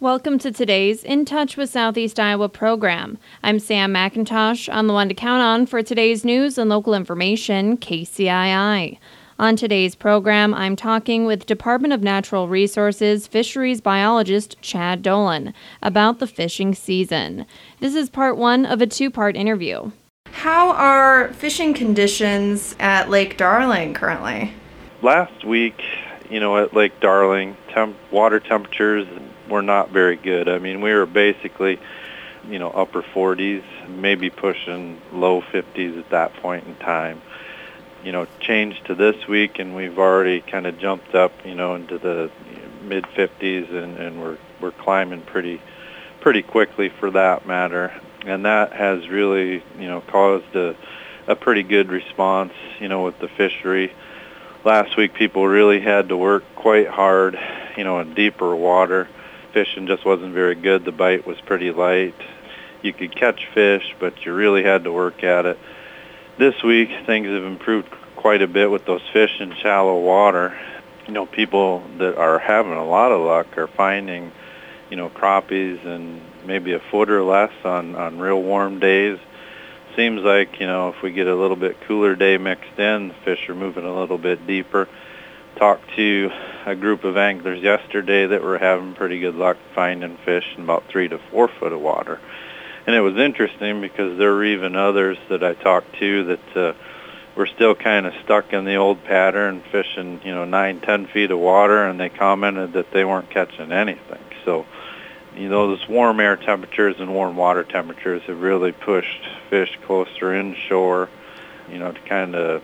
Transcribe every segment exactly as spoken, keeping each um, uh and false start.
Welcome to today's In Touch with Southeast Iowa program. I'm Sam McIntosh. I'm the one to count on for today's news and local information, K C I I. On today's program, I'm talking with Department of Natural Resources fisheries biologist Chad Dolan about the fishing season. This is part one of a two-part interview. How are fishing conditions at Lake Darling currently? Last week, you know, at Lake Darling, temp- water temperatures were not very good. I mean, we were basically, you know, upper forties, maybe pushing low fifties at that point in time. You know, changed to this week, and we've already kind of jumped up, you know, into the mid fifties, and, and we're we're climbing pretty pretty quickly for that matter. And that has really, you know, caused a, a pretty good response, you know, with the fishery. Last week, people really had to work quite hard, you know, in deeper water. Fishing just wasn't very good. The bite was pretty light. You could catch fish, but you really had to work at it. This week, things have improved quite a bit with those fish in shallow water. You know, people that are having a lot of luck are finding, you know, crappies and maybe a foot or less on, on real warm days. Seems like, you know, if we get a little bit cooler day mixed in, the fish are moving a little bit deeper. Talked to a group of anglers yesterday that were having pretty good luck finding fish in about three to four foot of water. And it was interesting because there were even others that I talked to that uh, were still kind of stuck in the old pattern, fishing, you know, nine, ten feet of water, and they commented that they weren't catching anything. So, you know, those warm air temperatures and warm water temperatures have really pushed fish closer inshore, you know, to kind of,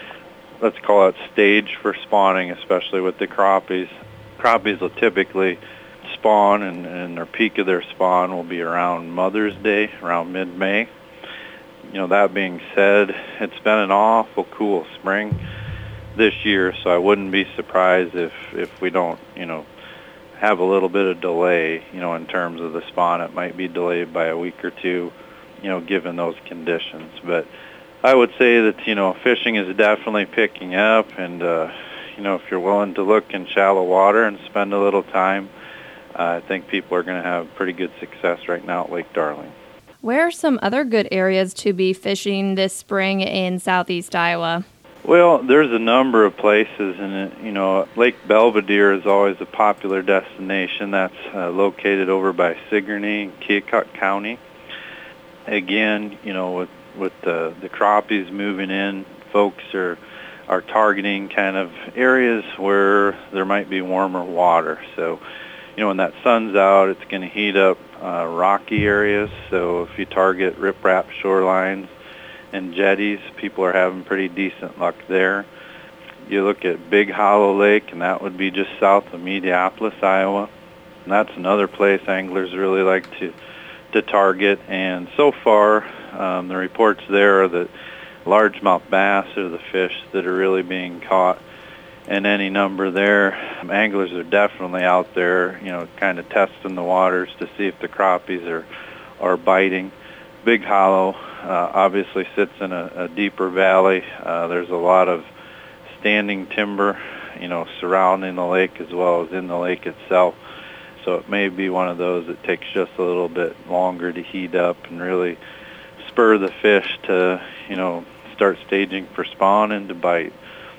let's call it stage for spawning, especially with the crappies. Crappies will typically spawn, and, and their peak of their spawn will be around Mother's Day, around mid-May. You know, that being said, it's been an awful cool spring this year, so I wouldn't be surprised if, if we don't, you know, have a little bit of delay, you know, in terms of the spawn. It might be delayed by a week or two, you know, given those conditions. But I would say that, you know, fishing is definitely picking up, and, uh, you know, if you're willing to look in shallow water and spend a little time, uh, I think people are going to have pretty good success right now at Lake Darling. Where are some other good areas to be fishing this spring in southeast Iowa? Well, there's a number of places, and, you know, Lake Belvedere is always a popular destination. That's uh, located over by Sigourney, Keokuk County. Again, you know, with with the, the crappies moving in, folks are are targeting kind of areas where there might be warmer water. So, you know, when that sun's out, it's going to heat up uh, rocky areas. So if you target riprap shorelines and jetties, people are having pretty decent luck there. You look at Big Hollow Lake, and that would be just south of Mediapolis, Iowa. And that's another place anglers really like to to target. And so far, um, the reports there are that largemouth bass are the fish that are really being caught in any number there. Um, anglers are definitely out there, you know, kind of testing the waters to see if the crappies are, are biting. Big Hollow uh, obviously sits in a, a deeper valley. Uh, there's a lot of standing timber, you know, surrounding the lake as well as in the lake itself. So it may be one of those that takes just a little bit longer to heat up and really spur the fish to, you know, start staging for spawn and to bite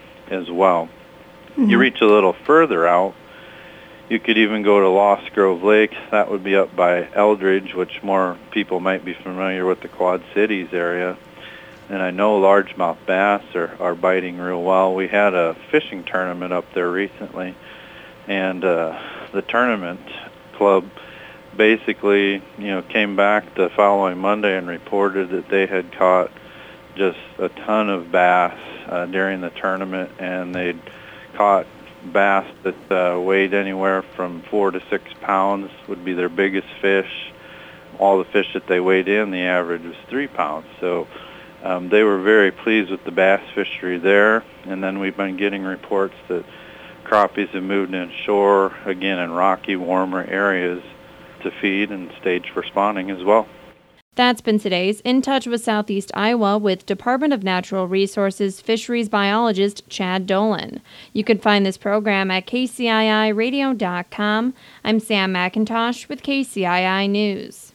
as well. Mm-hmm. You reach a little further out, you could even go to Lost Grove Lake. That would be up by Eldridge, which more people might be familiar with the Quad Cities area. And I know largemouth bass are, are biting real well. We had a fishing tournament up there recently, and uh, the tournament club basically, you know, came back the following Monday and reported that they had caught just a ton of bass uh, during the tournament, and they'd caught bass that uh, weighed anywhere from four to six pounds would be their biggest fish. All the fish that they weighed in, the average was three pounds. So um, they were very pleased with the bass fishery there. And then we've been getting reports that crappies have moved inshore, again in rocky, warmer areas to feed and stage for spawning as well. That's been today's In Touch with Southeast Iowa with Department of Natural Resources fisheries biologist Chad Dolan. You can find this program at K C I I radio dot com. I'm Sam McIntosh with K C I I News.